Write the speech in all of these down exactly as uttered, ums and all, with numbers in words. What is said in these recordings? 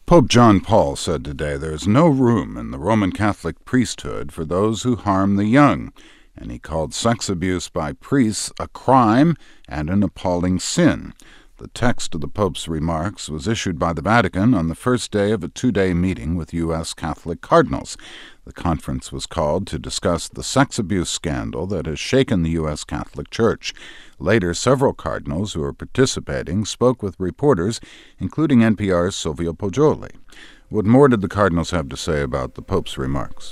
Pope John Paul said today there is no room in the Roman Catholic priesthood for those who harm the young, and he called sex abuse by priests a crime and an appalling sin. The text of the Pope's remarks was issued by the Vatican on the first day of a two-day meeting with U S Catholic cardinals. The conference was called to discuss the sex abuse scandal that has shaken the U S Catholic Church. Later, several cardinals who were participating spoke with reporters, including N P R's Silvio Poggioli. What more did the cardinals have to say about the Pope's remarks?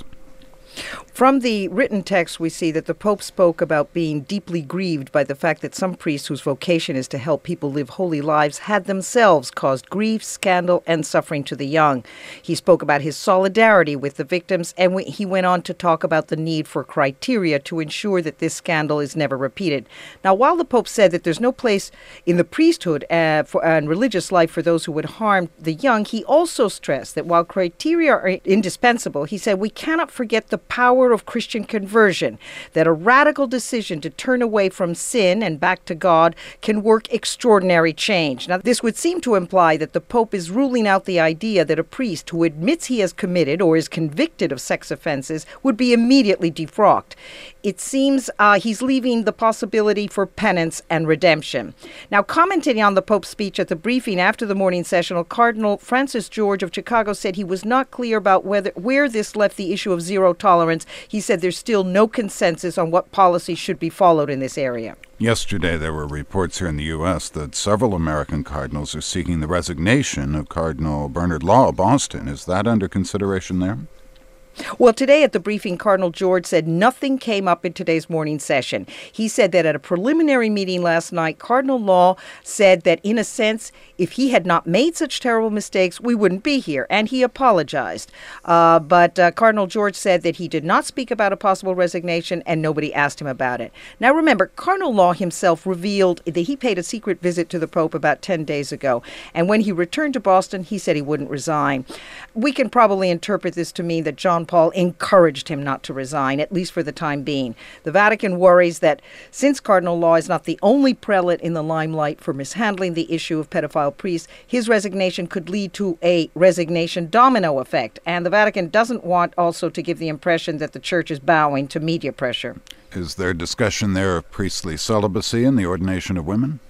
From the written text, we see that the Pope spoke about being deeply grieved by the fact that some priests whose vocation is to help people live holy lives had themselves caused grief, scandal, and suffering to the young. He spoke about his solidarity with the victims, and we, he went on to talk about the need for criteria to ensure that this scandal is never repeated. Now, while the Pope said that there's no place in the priesthood uh, for, uh, and religious life for those who would harm the young, he also stressed that while criteria are indispensable, he said we cannot forget the power of Christian conversion, that a radical decision to turn away from sin and back to God can work extraordinary change. Now, this would seem to imply that the Pope is ruling out the idea that a priest who admits he has committed or is convicted of sex offenses would be immediately defrocked. It seems uh, he's leaving the possibility for penance and redemption. Now, commenting on the Pope's speech at the briefing after the morning session, Cardinal Francis George of Chicago said he was not clear about whether where this left the issue of zero tolerance. He said there's still no consensus on what policy should be followed in this area. Yesterday, there were reports here in the U S that several American cardinals are seeking the resignation of Cardinal Bernard Law of Boston. Is that under consideration there? Well, today at the briefing, Cardinal George said nothing came up in today's morning session. He said that at a preliminary meeting last night, Cardinal Law said that, in a sense, if he had not made such terrible mistakes, we wouldn't be here, and he apologized. Uh, but uh, Cardinal George said that he did not speak about a possible resignation, and nobody asked him about it. Now, remember, Cardinal Law himself revealed that he paid a secret visit to the Pope about ten days ago, and when he returned to Boston, he said he wouldn't resign. We can probably interpret this to mean that John Paul encouraged him not to resign, at least for the time being. The Vatican worries that since Cardinal Law is not the only prelate in the limelight for mishandling the issue of pedophile priests, his resignation could lead to a resignation domino effect. And the Vatican doesn't want also to give the impression that the Church is bowing to media pressure. Is there discussion there of priestly celibacy and the ordination of women?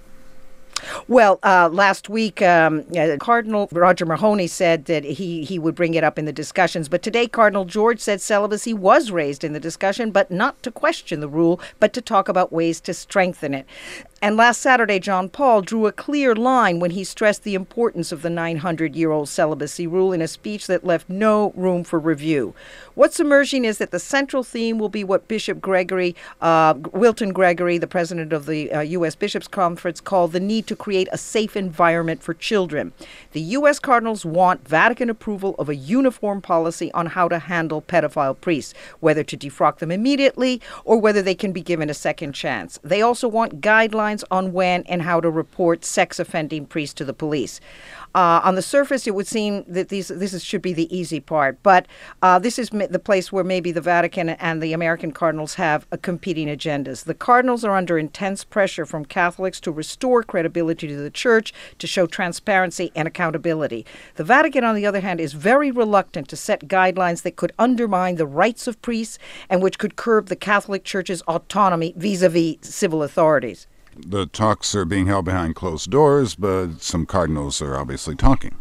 Well, uh, last week, um, uh, Cardinal Roger Mahony said that he, he would bring it up in the discussions. But today, Cardinal George said celibacy was raised in the discussion, but not to question the rule, but to talk about ways to strengthen it. And last Saturday, John Paul drew a clear line when he stressed the importance of the nine hundred year old celibacy rule in a speech that left no room for review. What's emerging is that the central theme will be what Bishop Gregory, uh, Wilton Gregory, the president of the uh, U S Bishops' Conference, called the need to create a safe environment for children. The U S cardinals want Vatican approval of a uniform policy on how to handle pedophile priests, whether to defrock them immediately or whether they can be given a second chance. They also want guidelines on when and how to report sex-offending priests to the police. Uh, on the surface, it would seem that these, this is, should be the easy part, but uh, this is the place where maybe the Vatican and the American cardinals have a competing agendas. The cardinals are under intense pressure from Catholics to restore credibility to the Church, to show transparency and accountability. The Vatican, on the other hand, is very reluctant to set guidelines that could undermine the rights of priests and which could curb the Catholic Church's autonomy vis-a-vis civil authorities. The talks are being held behind closed doors, but some cardinals are obviously talking.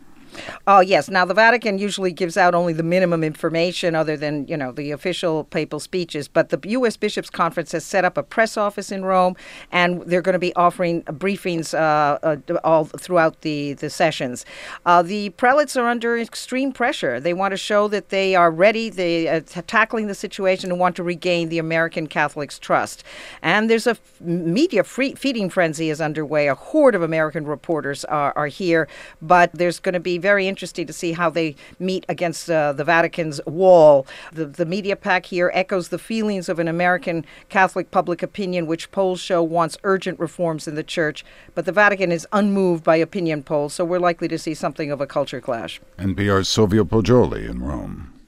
Oh, yes. Now, the Vatican usually gives out only the minimum information other than, you know, the official papal speeches. But the U S Bishops' Conference has set up a press office in Rome, and they're going to be offering briefings uh, uh, all throughout the, the sessions. Uh, the prelates are under extreme pressure. They want to show that they are ready, they are t- tackling the situation and want to regain the American Catholics' trust. And there's a f- media free- feeding frenzy is underway. A horde of American reporters are, are here, but there's going to be very interesting to see how they meet against uh, the Vatican's wall. The, the media pack here echoes the feelings of an American Catholic public opinion, which polls show wants urgent reforms in the Church. But the Vatican is unmoved by opinion polls, so we're likely to see something of a culture clash. N P R's Silvio Poggioli in Rome.